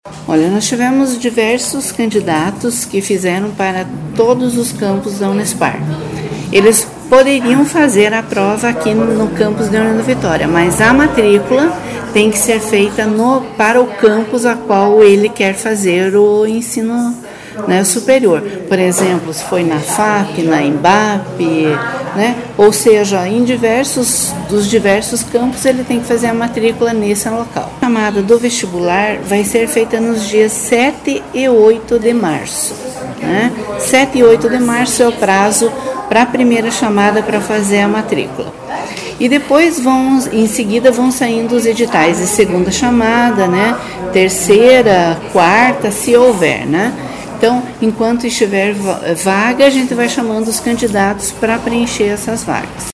Olha, nós tivemos diversos candidatos que fizeram para todos os campos da Unespar. Eles poderiam fazer a prova aqui no campus de União da Vitória, mas a matrícula tem que ser feita para o campus a qual ele quer fazer o ensino, né, superior. Por exemplo, se foi na FAP, na Embap, né, ou seja, em dos diversos campos ele tem que fazer a matrícula nesse local. A chamada do vestibular vai ser feita nos dias 7 e 8 de março. Né? 7 e 8 de março é o prazo para a primeira chamada para fazer a matrícula. E depois em seguida vão saindo os editais de segunda chamada, né? Terceira, quarta, se houver, né? Então, enquanto estiver vaga, a gente vai chamando os candidatos para preencher essas vagas.